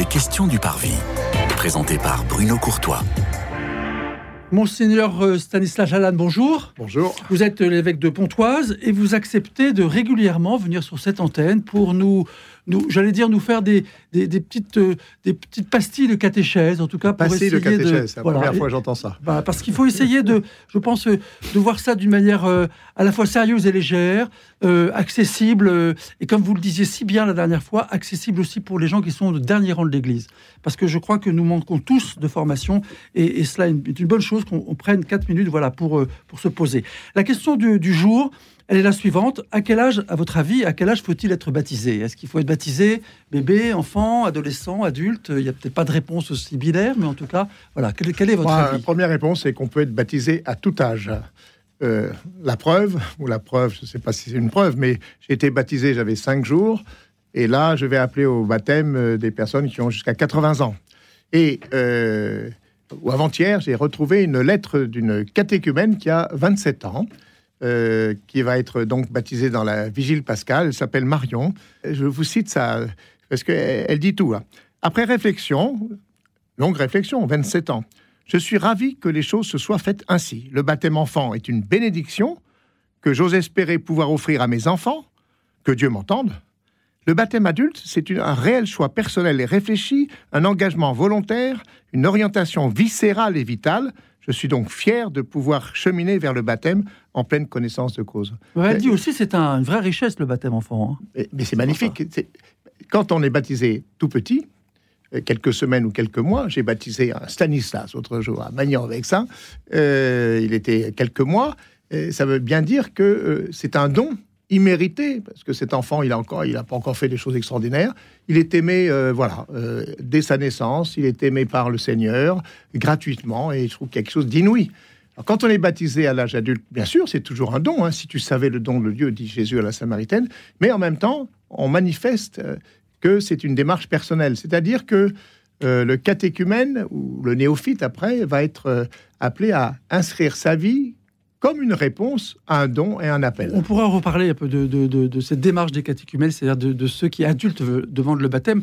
Les questions du Parvis, présentées par Bruno Courtois. Monseigneur Stanislas Lalanne, bonjour. Bonjour. Vous êtes l'évêque de Pontoise et vous acceptez de régulièrement venir sur cette antenne pour nous faire des petites pastilles de catéchèse, en tout cas pour pastilles essayer de catéchèse, c'est la voilà. première fois que j'entends ça. Parce qu'il faut essayer je pense, de voir ça d'une manière à la fois sérieuse et légère, accessible, et comme vous le disiez si bien la dernière fois, accessible aussi pour les gens qui sont au dernier rang de l'Église. Parce que je crois que nous manquons tous de formation, et cela est une bonne chose qu'on prenne 4 minutes pour se poser. La question du jour, elle est la suivante. À quel âge, à votre avis, faut-il être baptisé ? Est-ce qu'il faut être baptisé bébé, enfant, adolescent, adulte ? Il n'y a peut-être pas de réponse aussi binaire, mais en tout cas, voilà. Quel est votre avis ? La première réponse, c'est qu'on peut être baptisé à tout âge. La preuve, je ne sais pas si c'est une preuve, mais j'ai été baptisé, j'avais 5 jours, et là, je vais appeler au baptême des personnes qui ont jusqu'à 80 ans. Et avant-hier, j'ai retrouvé une lettre d'une catéchumène qui a 27 ans, qui va être donc baptisée dans la Vigile pascale. Elle s'appelle Marion. Je vous cite ça, parce qu'elle dit tout. Hein. Après réflexion, longue réflexion, 27 ans, je suis ravi que les choses se soient faites ainsi. Le baptême enfant est une bénédiction que j'ose espérer pouvoir offrir à mes enfants, que Dieu m'entende. Le baptême adulte, c'est un réel choix personnel et réfléchi, un engagement volontaire, une orientation viscérale et vitale. Je suis donc fier de pouvoir cheminer vers le baptême en pleine connaissance de cause. Elle dit aussi c'est une vraie richesse, le baptême enfant. Hein. Mais c'est magnifique. Quand on est baptisé tout petit, quelques semaines ou quelques mois, j'ai baptisé un Stanislas l'autre jour à Magnan-Vexin. Il était quelques mois. Ça veut bien dire que c'est un don immérité, parce que cet enfant, il n'a pas encore fait des choses extraordinaires. Il est aimé, dès sa naissance, il est aimé par le Seigneur, gratuitement, et je trouve quelque chose d'inouï. Alors, quand on est baptisé à l'âge adulte, bien sûr, c'est toujours un don, hein, si tu savais le don de Dieu, dit Jésus à la Samaritaine, mais en même temps, on manifeste que c'est une démarche personnelle, c'est-à-dire que le catéchumène, ou le néophyte après, va être appelé à inscrire sa vie comme une réponse à un don et un appel. On pourra reparler un peu de cette démarche des catéchumènes, c'est-à-dire de ceux qui, adultes, demandent le baptême.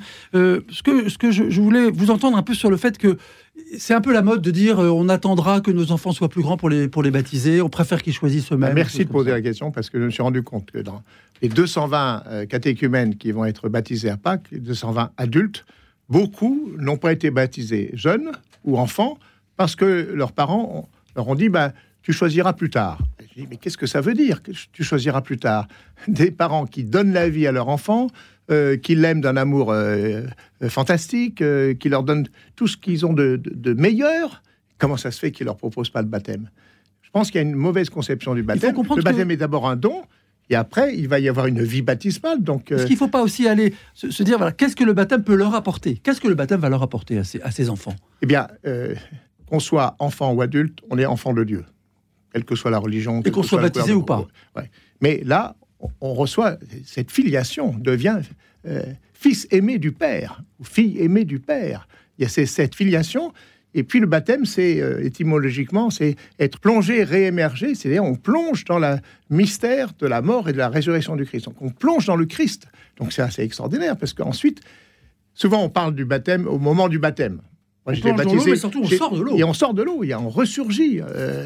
Ce que je voulais vous entendre un peu sur le fait que c'est un peu la mode de dire on attendra que nos enfants soient plus grands pour les baptiser, on préfère qu'ils choisissent eux-mêmes. Merci de poser la question, parce que je me suis rendu compte que dans les 220 catéchumènes qui vont être baptisés à Pâques, les 220 adultes, beaucoup n'ont pas été baptisés jeunes ou enfants, parce que leurs parents leur ont dit tu choisiras plus tard. Je dis, mais qu'est-ce que ça veut dire, que tu choisiras plus tard ? Des parents qui donnent la vie à leur enfant, qui l'aiment d'un amour fantastique, qui leur donnent tout ce qu'ils ont de meilleur. Comment ça se fait qu'ils ne leur proposent pas le baptême ? Je pense qu'il y a une mauvaise conception du baptême. Le baptême est d'abord un don, et après, il va y avoir une vie baptismale. Donc, est-ce qu'il ne faut pas aussi aller se dire, voilà, qu'est-ce que le baptême peut leur apporter ? Qu'est-ce que le baptême va leur apporter à ces enfants ? Eh bien, qu'on soit enfant ou adulte, on est enfant de Dieu. Quelle que soit la religion. Et qu'on soit baptisé ou pas. Ouais. Mais là, on reçoit cette filiation, devient fils aimé du Père, ou fille aimée du Père. Il y a cette filiation, et puis le baptême, c'est étymologiquement, c'est être plongé, réémergé, c'est-à-dire on plonge dans le mystère de la mort et de la résurrection du Christ. Donc on plonge dans le Christ. Donc c'est assez extraordinaire, parce qu'ensuite, souvent on parle du baptême au moment du baptême. Moi, on plonge dans l'eau, mais surtout on sort de l'eau. Et on sort de l'eau, on ressurgit.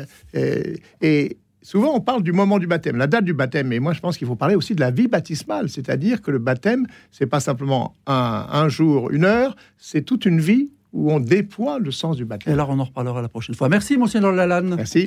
Et souvent, on parle du moment du baptême, la date du baptême. Et moi, je pense qu'il faut parler aussi de la vie baptismale. C'est-à-dire que le baptême, c'est pas simplement un jour, une heure, c'est toute une vie où on déploie le sens du baptême. Et alors, on en reparlera la prochaine fois. Merci, Monseigneur Lalanne. Merci.